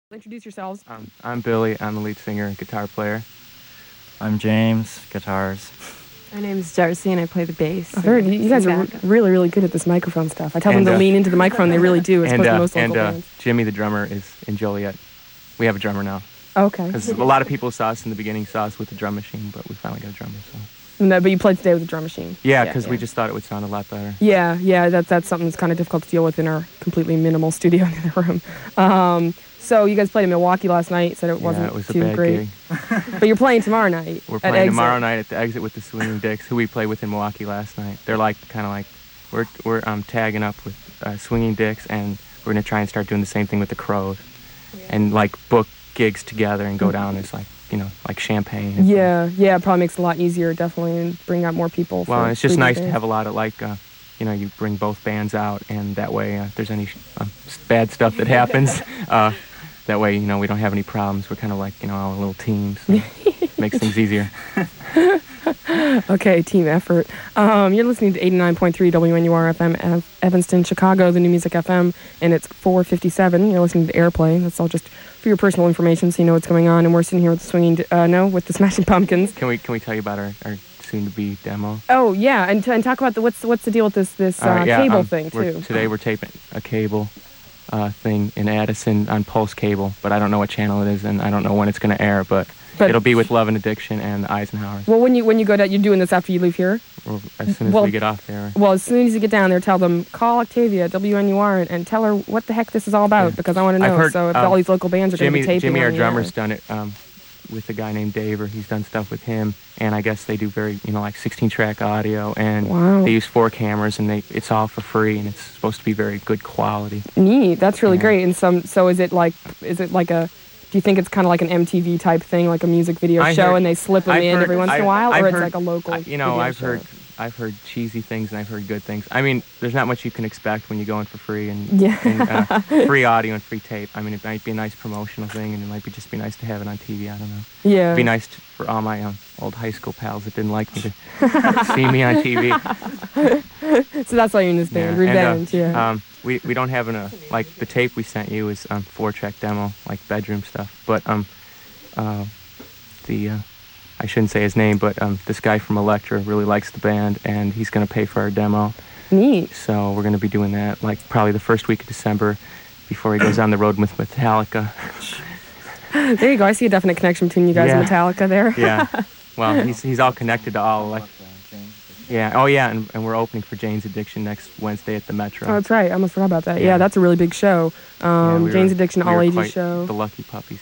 Introduce yourselves. I'm Billy. I'm the lead singer and guitar player. I'm James, guitars. My name is Darcy, and I play the bass. I've heard you guys are really, really good at this microphone stuff. I tell them to lean into the microphone. They really do, as opposed to most local bands. Jimmy, the drummer, is in Joliet. We have a drummer now. Okay. Because a lot of people saw us in the beginning, saw us with the drum machine, but we finally got a drummer. So. No, but you played today with the drum machine. Yeah, because we just thought it would sound a lot better. Yeah, that's something that's kind of difficult to deal with in our completely minimal studio in the room. So you guys played in Milwaukee last night. Said it wasn't it was too a bad great. Gig. But you're playing tomorrow night. We're playing tomorrow night at the Exit with the Swinging Dicks, who we played with in Milwaukee last night. They're like we're tagging up with Swinging Dicks, and we're gonna try and start doing the same thing with the Crows, and like book gigs together and go down as like champagne. Yeah, it probably makes it a lot easier, definitely, and bring out more people. Well, it's just nice to have a lot of you bring both bands out, and that way if there's any bad stuff that happens, that way we don't have any problems. We're kind of like all a little team, so makes things easier. Okay, team effort. You're listening to 89.3 WNUR FM Evanston, Chicago, the New Music FM, and it's 4:57. You're listening to Airplay. That's all just for your personal information, so you know what's going on. And we're sitting here with with the Smashing Pumpkins. Can we tell you about our soon-to-be demo? Oh yeah, and talk about what's the deal with this cable thing too. Today we're taping a cable thing in Addison on Pulse Cable, but I don't know what channel it is, and I don't know when it's going to air, but it'll be with Love and Addiction and the Eisenhowers. Well, when you go down, you're doing this after you leave here? Well, as soon as we get off there. Well, as soon as you get down there, tell them, call Octavia at WNUR and tell her what the heck this is all about, because I want to know. Heard, so if all these local bands are going to be taping Jimmy, our on drummer's done it with a guy named Dave, or he's done stuff with him, and I guess they do very, like 16-track audio, and they use 4 cameras, and it's all for free, and it's supposed to be very good quality. Neat. That's really great. And so is it like a... Do you think it's kind of like an MTV type thing, like a music video show, and they slip them in every once in a while, or it's like a local? I've heard cheesy things and I've heard good things. I mean, there's not much you can expect when you go in for free and free audio and free tape. I mean, it might be a nice promotional thing, and it might just be nice to have it on TV. I don't know. Yeah. It'd be nice for all my old high school pals that didn't like me to see me on TV. So that's why you're in this band, Revenge. We don't have like the tape we sent you is 4-track demo, like bedroom stuff. But I shouldn't say his name, but this guy from Elektra really likes the band, and he's going to pay for our demo. Neat. So we're going to be doing that like probably the first week of December before he goes on the road with Metallica. There you go. I see a definite connection between you guys and Metallica there. Yeah. Well, he's all connected to all like. Yeah. Oh, yeah. And we're opening for Jane's Addiction next Wednesday at the Metro. Oh, that's right. I almost forgot about that. Yeah, that's a really big show. Jane's Addiction, all ages show. The lucky puppies.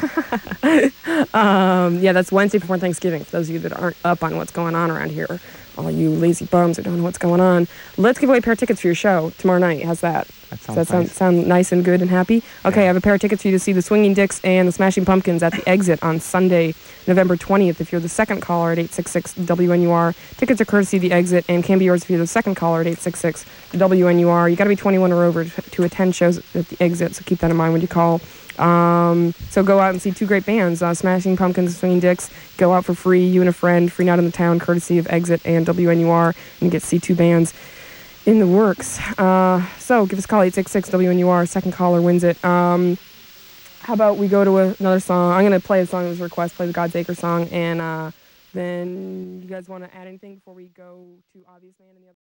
That's Wednesday before Thanksgiving. For those of you that aren't up on what's going on around here, all you lazy bums that don't know what's going on, let's give away a pair of tickets for your show tomorrow night. How's that? Does that sound nice and good and happy? Okay, I have a pair of tickets for you to see the Swinging Dicks and the Smashing Pumpkins at the Exit on Sunday, November 20th. If you're the second caller at 866-WNUR, tickets are courtesy of the Exit and can be yours if you're the second caller at 866-WNUR. You got to be 21 or over to attend shows at the Exit, so keep that in mind when you call. So go out and see 2 great bands, Smashing Pumpkins and Swinging Dicks. Go out for free, you and a friend, free night in the town, courtesy of Exit and WNUR, and get to see 2 bands in the works. So give us a call, 866-WNUR, second caller wins it. How about we go to another song? I'm going to play a song that was a request, play the God's Acre song, and then you guys want to add anything before we go to Obvious Man and the other?